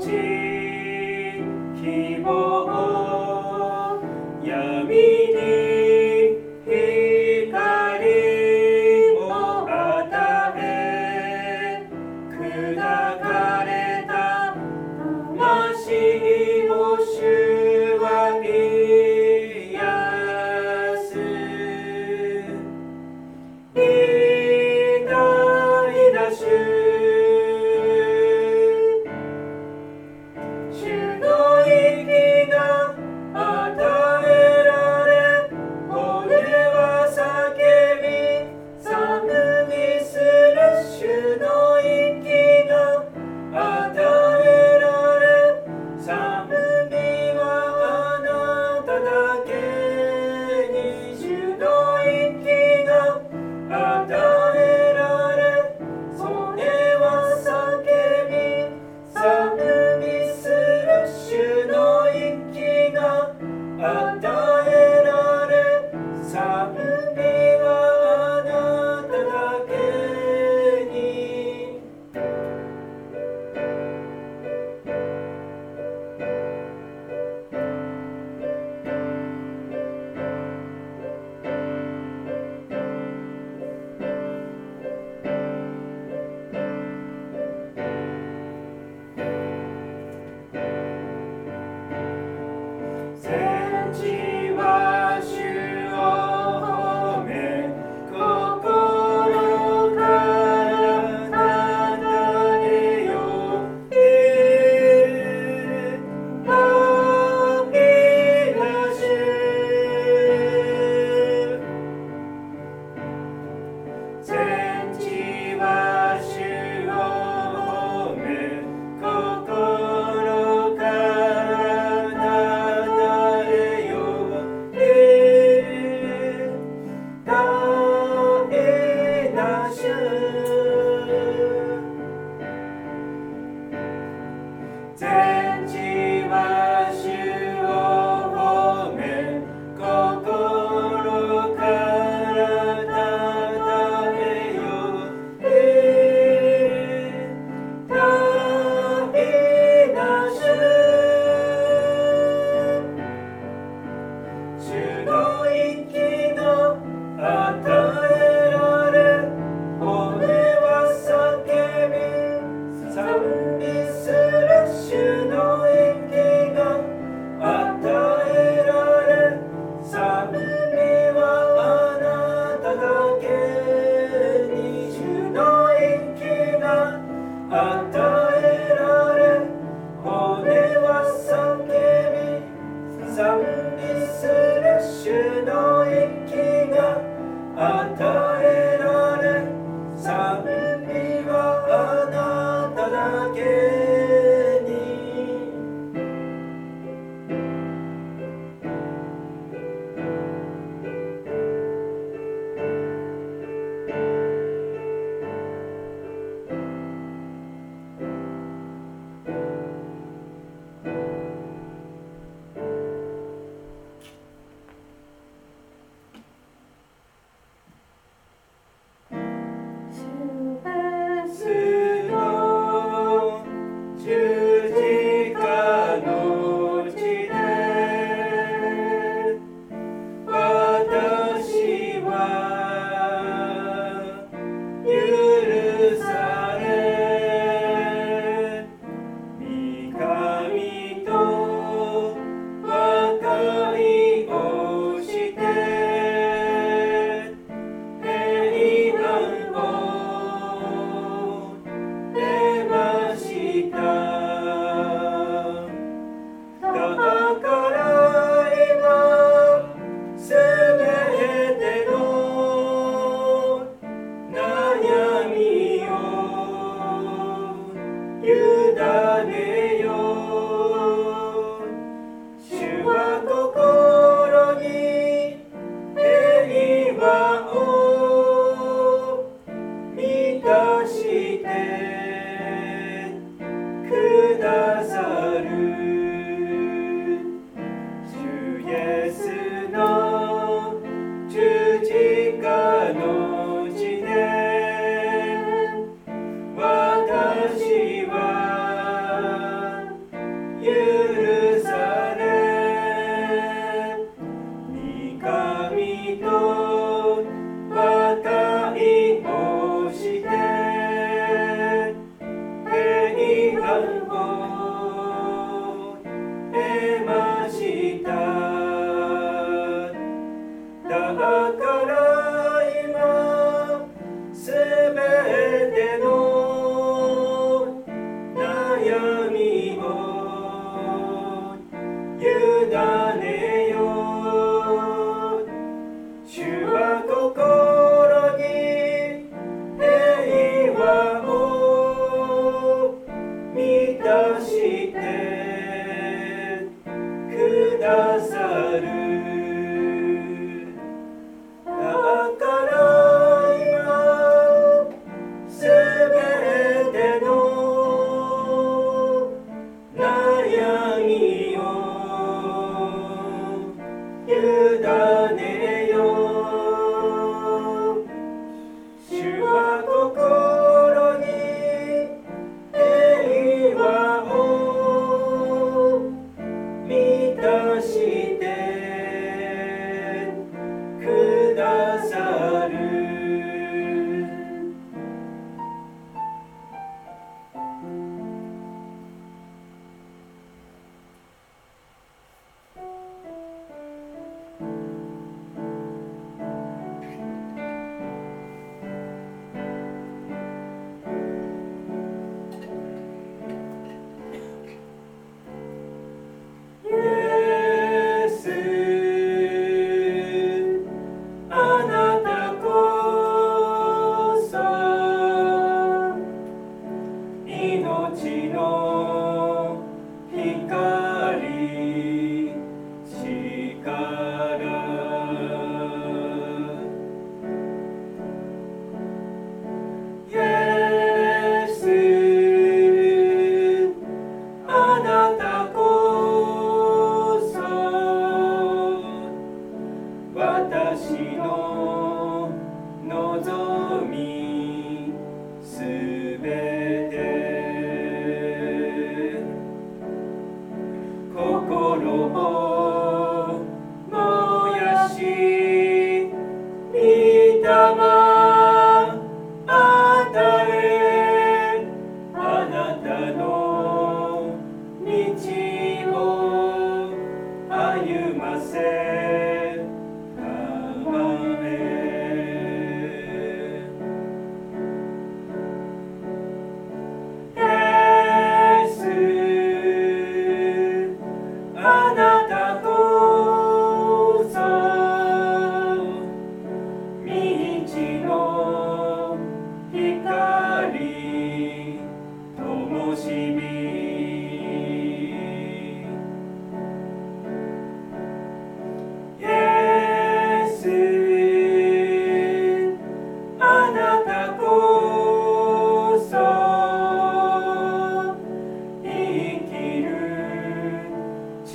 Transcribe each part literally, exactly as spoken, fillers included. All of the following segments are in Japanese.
希望闇に光を与え砕かれた魂を主は癒す偉大な主主の息が与えられ骨は叫び賛美する主の息が与えられ賛ねよ。主は心に平和を満たしてくださる。だから今すべての悩みを委ねよ。主は心に平和を満たしてくださる。イエス、あなたこそ命の光、力。イエス、あなたこそ私の望みすべて。心を燃やし御霊与え、あなたの道を歩ませたまえ。イエス、あなたこそ道の光、灯火。イエス、あなたこそ生きる力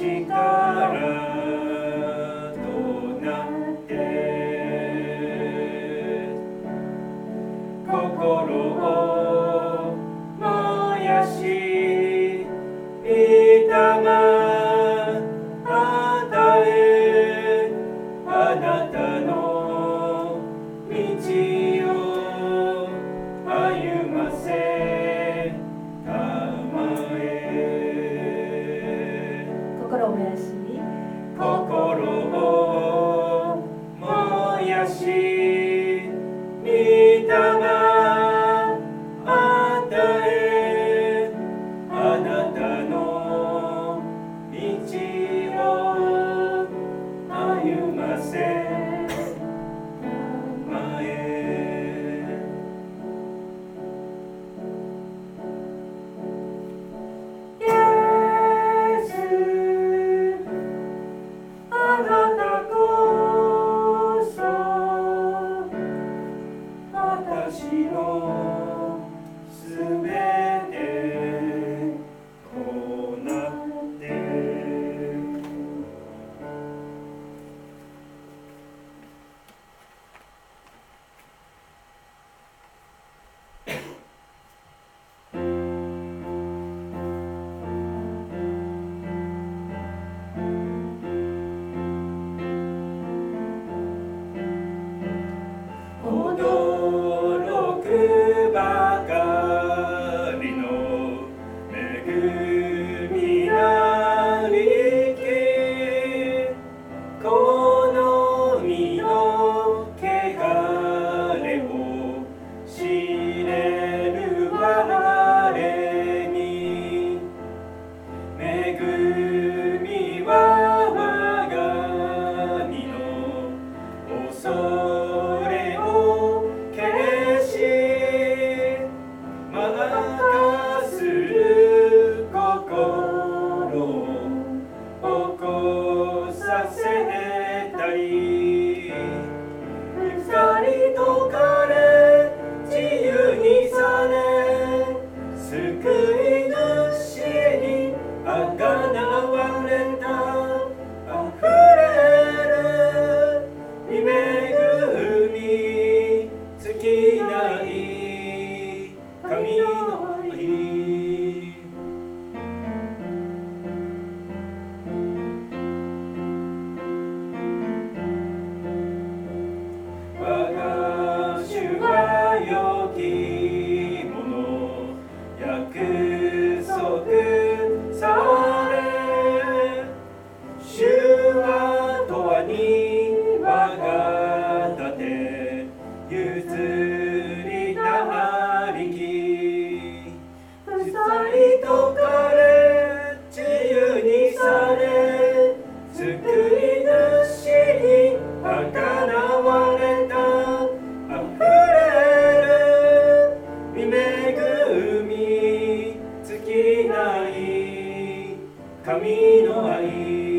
となって心を燃やし御霊与え、あなたの道を歩ませたまえ。 心を燃やし心を燃やし御霊与え、あなたの道を歩ませたまえ。イエス、あなたこそ私のすべてとなって。驚くばかりの恵みありき、この身の汚れを知れる我に恵みはがなわれたあふれる見恵み尽きない神の愛我が主は良きもの約束され主は永遠に我が盾譲りなりき負債とかれ自由にされ救い主にあがなわれたあふれる見恵み尽きない神の愛